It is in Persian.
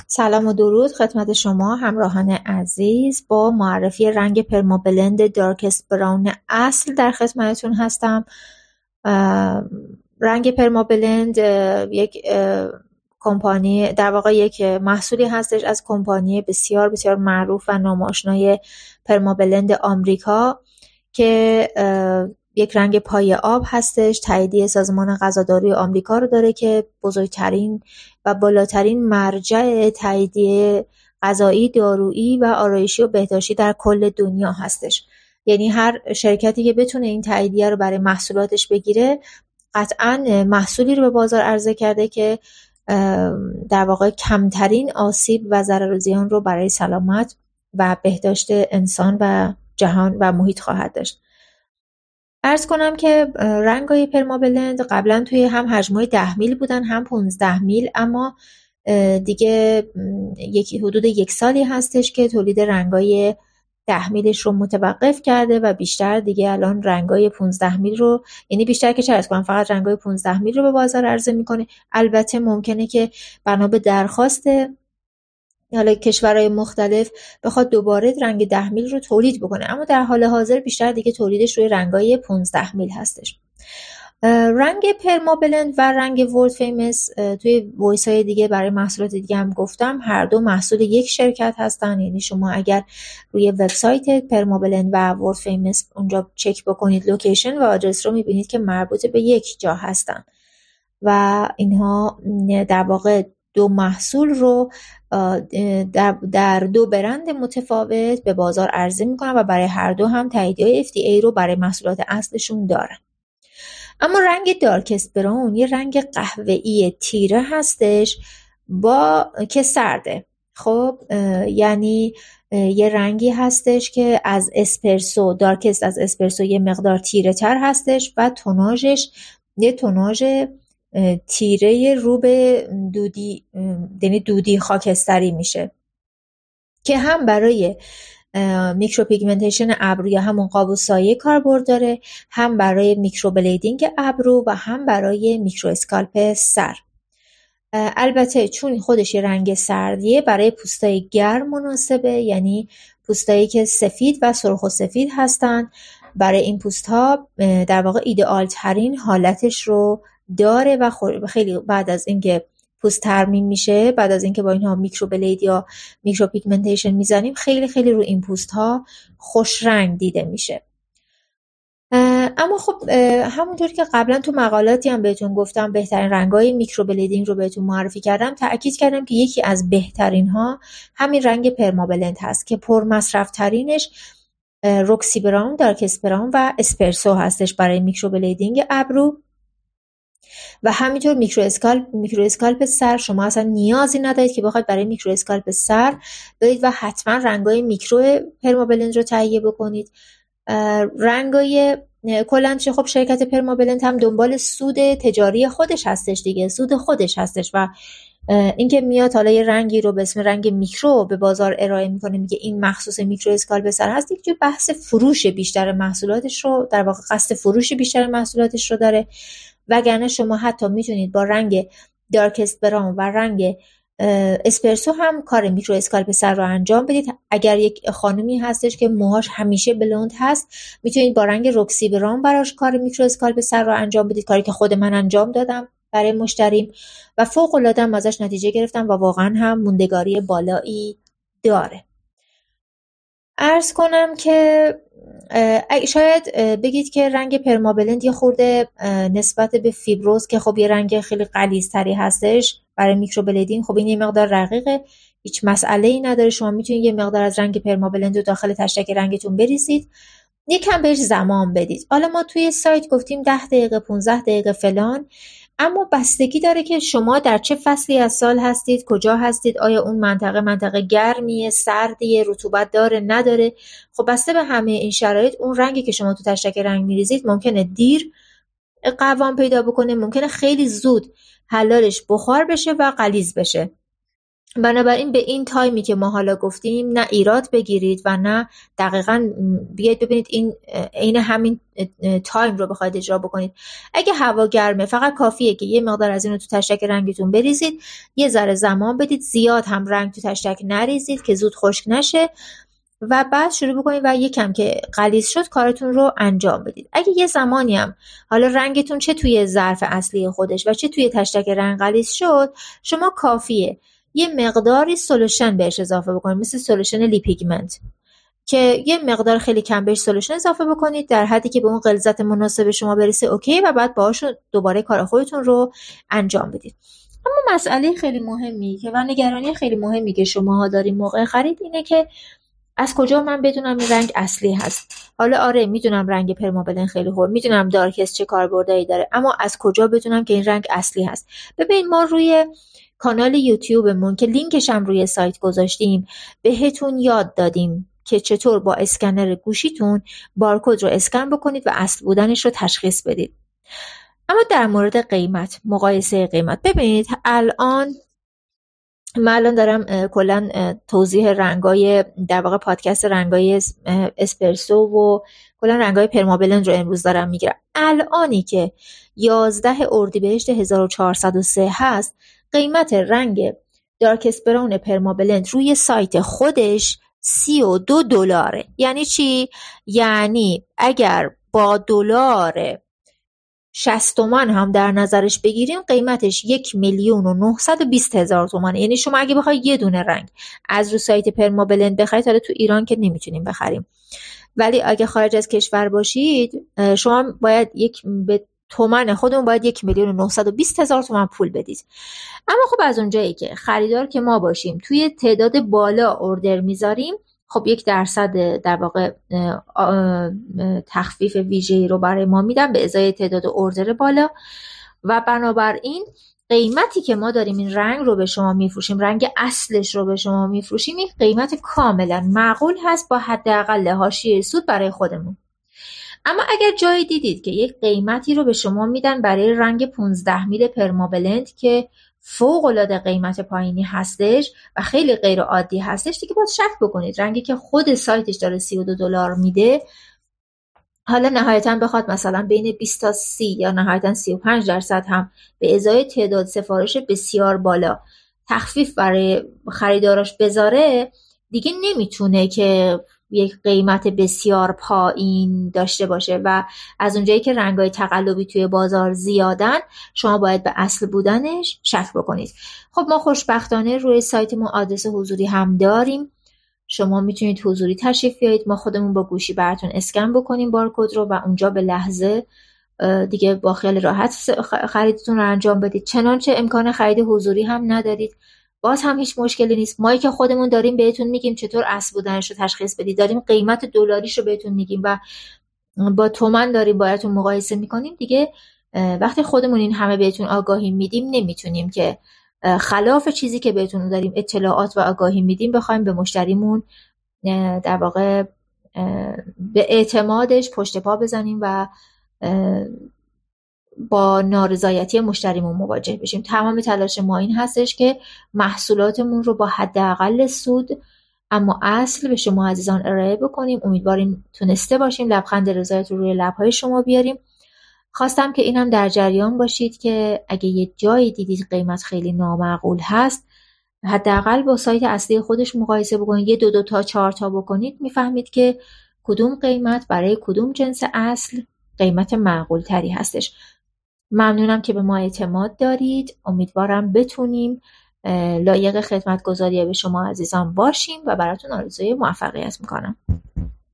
سلام و درود خدمت شما همراهان عزیز. با معرفی رنگ پرمابلند دارکست براون اصل در خدمتتون هستم. رنگ پرمابلند یک کمپانی، در واقع یک محصولی هستش از کمپانی بسیار بسیار معروف و ناماشنای پرمابلند آمریکا که یک رنگ پای آب هستش. تاییدیه سازمان غذاداری آمریکا رو داره که بزرگترین و بالاترین مرجع تاییدیه غذایی، دارویی و آرایشی و بهداشتی در کل دنیا هستش. یعنی هر شرکتی که بتونه این تاییدیه رو برای محصولاتش بگیره قطعاً محصولی رو به بازار عرضه کرده که در واقع کمترین آسیب و ضرر و زیان رو برای سلامت و بهداشت انسان و جهان و محیط خواهد داشت. عرض کنم که رنگای پرمابلند قبلا توی هم حجمای 10 میل بودن هم 15 میل، اما دیگه حدود 1 سالی هستش که تولید رنگای 10 میلش رو متوقف کرده و بیشتر دیگه الان رنگای 15 میل رو، یعنی بیشتر که چه عرض کنم، فقط رنگای 15 میل رو به بازار عرضه میکنه. البته ممکنه که بنا به درخواست حالا کشورهای مختلف بخواد دوباره رنگ 10 میل رو تولید بکنه، اما در حال حاضر بیشتر دیگه تولیدش روی رنگای 15 میل هستش. رنگ پرمابلند و رنگ ورلد فیمس توی وایس های دیگه برای محصولات دیگه هم گفتم، هر دو محصول یک شرکت هستن. یعنی شما اگر روی وبسایت پرمابلند و ورلد فیمس اونجا چک بکنید لوکیشن و آدرس رو میبینید که مربوط به یک جا هستن و اینها در واقع دو محصول رو در دو برند متفاوت به بازار عرضه میکنن و برای هر دو هم تاییدیه FDA رو برای محصولات اصلشون دارن. اما رنگ دارکست براون یه رنگ قهوه‌ای تیره هستش که سرده. خب یعنی یه رنگی هستش که از اسپرسو، دارکست از اسپرسو یه مقدار تیره تر هستش و توناژش یه توناژ تیره رو به دودی، یعنی دودی خاکستری میشه که هم برای میکروپیگمنتیشن ابرو یا همون قاب و سایه کاربرد داره، هم برای میکروبلیدینگ ابرو و هم برای میکرو اسکالپ سر. البته چون خودش یه رنگ سردیه برای پوستای گرم مناسبه، یعنی پوستایی که سفید و سرخ و سفید هستن. برای این پوست ها در واقع ایدئال ترین حالتش رو داره و خیلی بعد از اینکه پوست ترمیم میشه، بعد از اینکه با اینها میکروبلید یا میکروپیگمنتیشن میزنیم، خیلی خیلی رو این پوست ها خوش رنگ دیده میشه. اما خب همونطور که قبلا تو مقالاتی هم بهتون گفتم بهترین رنگای میکروبلیدینگ رو بهتون معرفی کردم، تأکید کردم که یکی از بهترین ها همین رنگ پرمابلند هست که پرمصرف ترینش روکسی براون، دارکست براون و اسپرسو هستش برای میکروبلیدینگ ابرو و همینطور میکرو اسکالپ سر. شما اصلا نیازی ندارید که بخواید برای میکرو اسکالپ سر برید و حتما رنگای میکرو پرمابلند رو تهیه بکنید. رنگای کلنش خب شرکت پرمابلند هم دنبال سود تجاری خودش هستش دیگه، سود خودش هستش و اینکه میاد حالا یه رنگی رو به اسم رنگ میکرو به بازار ارائه میکنه، میگه این مخصوص میکرو اسکالپ سر هست، دیگه بحث فروش بیشتر محصولاتش رو، در واقع قصد فروش بیشتر محصولاتش رو داره. وگرنه شما حتی میتونید با رنگ دارکست براون و رنگ اسپرسو هم کار میکرو اسکالپ سر رو انجام بدید. اگر یک خانومی هستش که موهاش همیشه بلوند هست، میتونید با رنگ روکسی براون براش کار میکرو اسکالپ سر رو انجام بدید، کاری که خود من انجام دادم برای مشتریم و فوق العاده ازش نتیجه گرفتم و واقعا هم موندگاری بالایی داره. عرض کنم که شاید بگید که رنگ پرمابلند یه خورده نسبت به فیبروز که خب یه رنگ خیلی غلیظ‌تری هستش برای میکروبلیدینگ، خب این یه مقدار رقیقه، هیچ مسئله‌ای نداره. شما میتونید یه مقدار از رنگ پرمابلند رو داخل تشک رنگتون بریزید، یکم بهش زمان بدید. حالا ما توی سایت گفتیم 10 دقیقه 15 دقیقه فلان، اما بستگی داره که شما در چه فصلی از سال هستید، کجا هستید، آیا اون منطقه گرمیه، سردیه، رطوبت داره، نداره. خب بسته به همه این شرایط اون رنگی که شما تو تشک رنگ میریزید ممکنه دیر قوام پیدا بکنه، ممکنه خیلی زود حلالش بخار بشه و غلیظ بشه. بنابراین به این تایمی که ما حالا گفتیم نه ایراد بگیرید و نه دقیقاً بیاید ببینید این عین همین تایم رو بخواید اجرا بکنید. اگه هوا گرمه فقط کافیه که یه مقدار از اینو تو تشک رنگتون بریزید، یه ذره زمان بدید، زیاد هم رنگ تو تشک نریزید که زود خشک نشه و بعد شروع بکنید و یکم که غلیظ شد کارتون رو انجام بدید. اگه یه زمانی هم حالا رنگتون چه توی ظرف اصلی خودش و چه توی تشک رنگ غلیظ شد، شما کافیه یه مقداری سولوشن بهش اضافه بکنید، مثل سولوشن لیپیگمنت که یه مقدار خیلی کم بهش سولوشن اضافه بکنید در حدی که به اون غلظت مناسب شما برسه اوکی و بعد باهاش دوباره کار خودتون رو انجام بدید. اما مسئله خیلی مهمی که و نگرانی خیلی مهمی که شماها دارین موقع خرید اینه که از کجا من بدونم این رنگ اصلی هست؟ حالا آره میدونم رنگ پرمابلن خیلی خوب، میدونم دارکست چه کاربردی داره، اما از کجا بدونم که این رنگ اصلی هست؟ ببین ما روی کانال یوتیوبمون که لینکش هم روی سایت گذاشتیم بهتون یاد دادیم که چطور با اسکنر گوشیتون بارکد رو اسکن بکنید و اصل بودنش رو تشخیص بدید. اما در مورد قیمت، مقایسه قیمت، ببینید من الان دارم کلا توضیح رنگای در واقع پادکست رنگای اسپرسو و کلا رنگای پرمابلند رو امروز دارم میگیرم. الانی که 11 اردیبهشت 1403 هست قیمت رنگ دارک اسپراون پرمابلند روی سایت خودش $32. یعنی چی؟ یعنی اگر با دلار 60 تومن هم در نظرش بگیریم قیمتش 1,920,000 تومانه. یعنی شما اگه بخوای یه دونه رنگ از رو سایت پرمابلند بخرید، حالا تو ایران که نمیتونیم بخریم ولی اگه خارج از کشور باشید شما باید به تومن خودمون باید 1,920,000 تومان پول بدید. اما خب از اونجایی که خریدار که ما باشیم توی تعداد بالا اوردر میذاریم، خب 1% در واقع تخفیف ویژه‌ای رو برای ما میدن به ازای تعداد اوردر بالا و بنابراین قیمتی که ما داریم این رنگ رو به شما میفروشیم، رنگ اصلش رو به شما میفروشیم، این قیمت کاملا معقول هست با حداقل حاشیه سود برای خودمون. اما اگر جایی دیدید که یک قیمتی رو به شما میدن برای رنگ 15 میل پرمابلند که فوق‌العاده قیمت پایینی هستش و خیلی غیر عادی هستش، دیگه باید شک بکنید. رنگی که خود سایتش داره $32 میده، حالا نهایتاً بخواد مثلا بین 20 تا 30 یا نهایتاً 35% هم به ازای تعداد سفارش بسیار بالا تخفیف برای خریداراش بذاره، دیگه نمیتونه که یک قیمت بسیار پایین داشته باشه و از اونجایی که رنگای تقلبی توی بازار زیادن شما باید به اصل بودنش شک بکنید. خب ما خوشبختانه روی سایتمون آدرس حضوری هم داریم، شما میتونید حضوری تشریف بیایید، ما خودمون با گوشی براتون اسکن بکنیم بارکد رو و اونجا به لحظه دیگه با خیال راحت خریدتون رو انجام بدید. چنانچه امکان خرید حضوری هم ندارید باز هم هیچ مشکلی نیست، ما که خودمون داریم بهتون میگیم چطور اصل بودنش رو تشخیص بدید، داریم قیمت دلاریش رو بهتون میگیم و با تومن داریم باهاتون مقایسه میکنیم. دیگه وقتی خودمون این همه بهتون آگاهی میدیم نمیتونیم که خلاف چیزی که بهتون داریم اطلاعات و آگاهی میدیم بخوایم به مشتریمون در واقع به اعتمادش پشت پا بزنیم و با نارضایتی مشتریمون مواجه بشیم. تمام تلاش ما این هستش که محصولاتمون رو با حداقل سود اما اصل به شما عزیزان ارائه بکنیم. امیدواریم تونسته باشیم لبخند رضایت رو روی لب‌های شما بیاریم. خواستم که اینم در جریان باشید که اگه یه جایی دیدید قیمت خیلی نامعقول هست، حداقل با سایت اصلی خودش مقایسه بکنید، یه 2 تا 4 تا بکنید، میفهمید که کدوم قیمت برای کدوم جنس اصل قیمت معقول تری هستش. ممنونم که به ما اعتماد دارید. امیدوارم بتونیم لایق خدمتگزاری به شما عزیزان باشیم و براتون آرزوی موفقیت میکنم.